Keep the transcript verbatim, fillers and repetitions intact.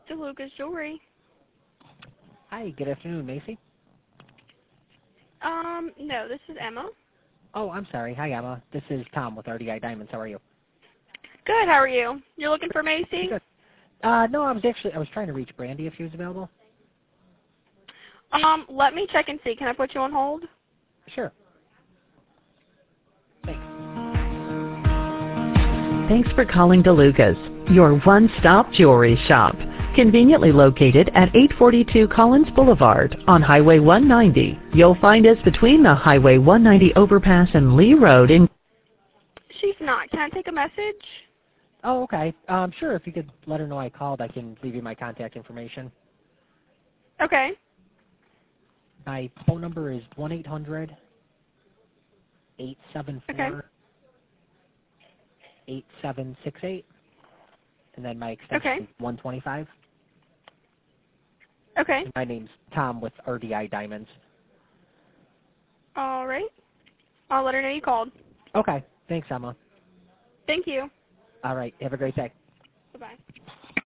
DeLucas Jewelry. Hi, good afternoon, Macy. Um, no, this is Emma. Oh, I'm sorry. Hi, Emma. This is Tom with R D I Diamonds. How are you? Good, how are you? You're looking for Macy? Good. Uh, no, I was actually, I was trying to reach Brandy if she was available. Um, let me check and see. Can I put you on hold? Sure. Thanks. Thanks for calling DeLucas, your one-stop jewelry shop. Conveniently located at eight forty-two Collins Boulevard on Highway one ninety. You'll find us between the Highway one ninety overpass and Lee Road in... She's not. Can I take a message? Oh, okay. Um, sure, if you could let her know I called, I can leave you my contact information. Okay. My phone number is one eight hundred, eight seven four, eight seven six eight, and then my extension Okay. is one twenty-five. Okay. And my name's Tom with R D I Diamonds. All right. I'll let her know you called. Okay. Thanks, Emma. Thank you. All right. Have a great day. Bye-bye.